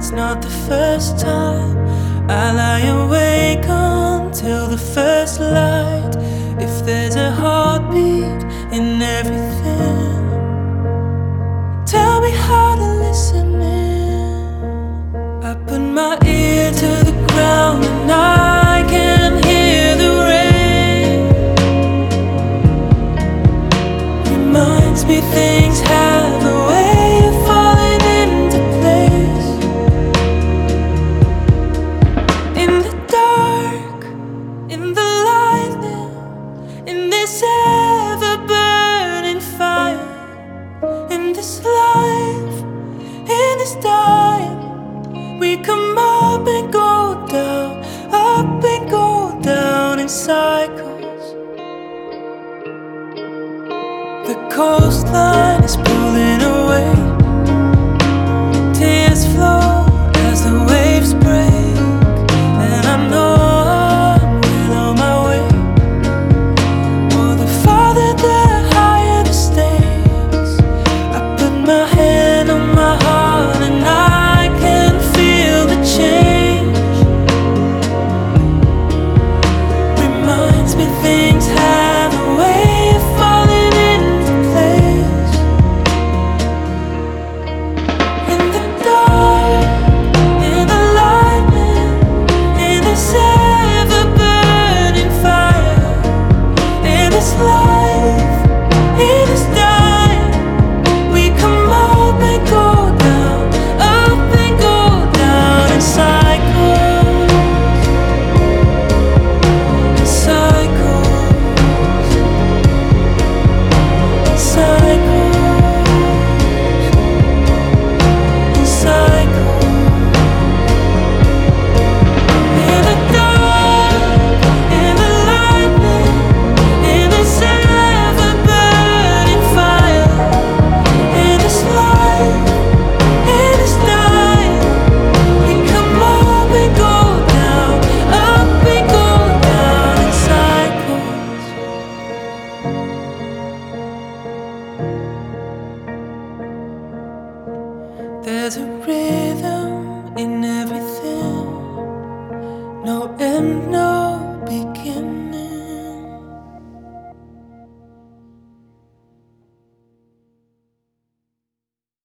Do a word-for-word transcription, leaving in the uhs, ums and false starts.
It's not the first time I lie awake until the first light. If there's a heartbeat in everything, tell me how to listen in. I put my ear to the ground and I can hear the rain. Reminds me things have a way of falling into place. In the dark, in the lightning, in this ever-burning fire, in this life, in this time, we come up and go down, up and go down in cycles. The coastline is pulling away, tears flow as the waves break, and I know I'm well on my way. Oh, the farther, the higher the stakes. I put my hand on my heart and I can feel the change. Reminds me things have a way of falling into place. In the dark, in the lightning, in this ever-burning fire, in this life, in this time, we come up and go down, up and go down in cycles, in cycles, in cycles, in cycles. In the dark, in the lightning, in this ever-burning fire, in this life, in this time, we come up and go down, up and go down in cycles. There's a rhythm in everything, no end,